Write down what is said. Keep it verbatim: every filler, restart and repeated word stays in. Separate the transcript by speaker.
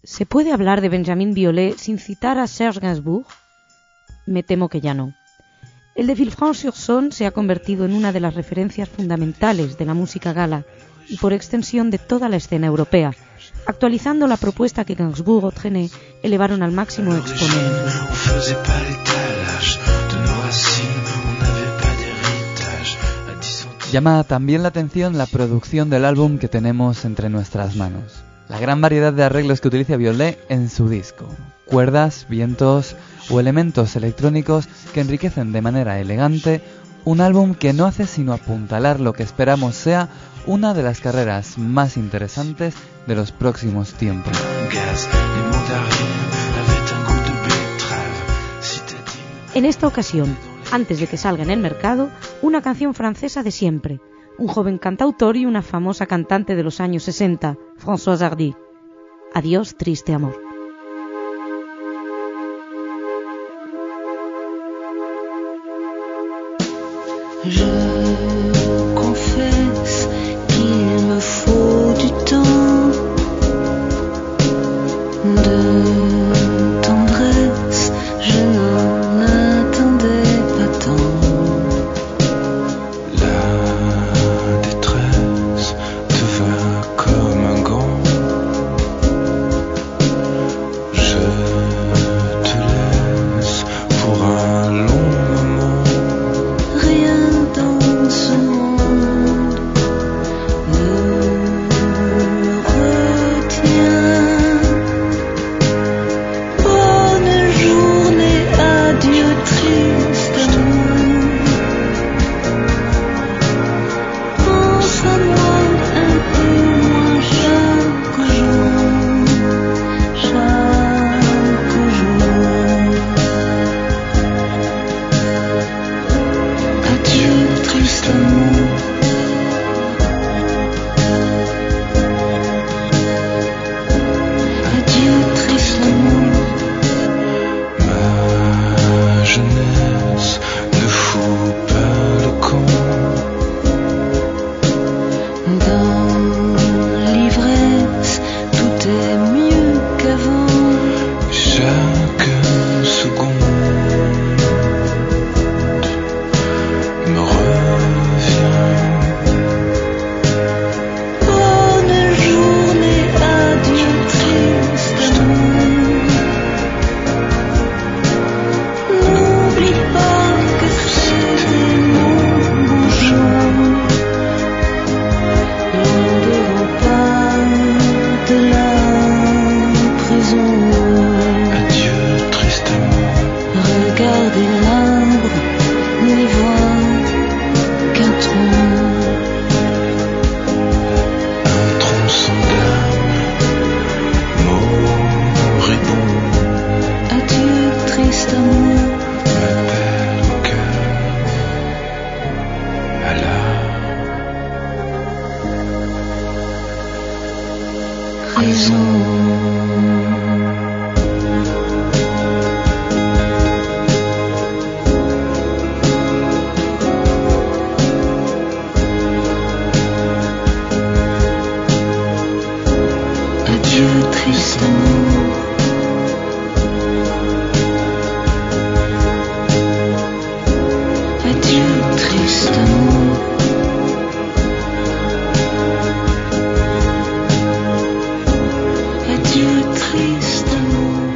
Speaker 1: ¿Se puede hablar de Benjamin Biolay sin citar a Serge Gainsbourg? Me temo que ya no. El de Villefranche-sur-Saône se ha convertido en una de las referencias fundamentales de la música gala y por extensión de toda la escena europea, actualizando la propuesta que Gainsbourg o Trenet elevaron al máximo exponente.
Speaker 2: Llama también la atención la producción del álbum que tenemos entre nuestras manos. La gran variedad de arreglos que utiliza Biolay en su disco. Cuerdas, vientos o elementos electrónicos que enriquecen de manera elegante un álbum que no hace sino apuntalar lo que esperamos sea una de las carreras más interesantes de los próximos tiempos.
Speaker 1: En esta ocasión, antes de que salga en el mercado, una canción francesa de siempre, un joven cantautor y una famosa cantante de los años sesenta, Françoise Hardy. Adiós, triste amor.
Speaker 3: Je confesse qu'il me faut du temps, de tendresse, je n'en attendais pas tant. La détresse devint comme un gant, je te laisse pour un long moment. Rien dans ce monde ne retient. Bonne journée, adieu triste amour. Pense à moi un peu moins chaque jour, chaque jour. Adieu triste amour. Adieu triste amour. Ma jeunesse ne fout pas le camp. Dans l'ivresse, tout est mieux qu'avant. Chaque seconde me revient. Bonne journée, adieu triste amour. N'oublie pas que c'était mon beau jour. Loin des remparts de la prison. Adieu triste amour. Regardez l'arbre, n'y voit qu'un tronc. Un tronc sans d'âme, moribond. Adieu triste amour. M'appelle au cœur à la raison. Adieu triste amour. Adieu triste amour. Adieu triste amour.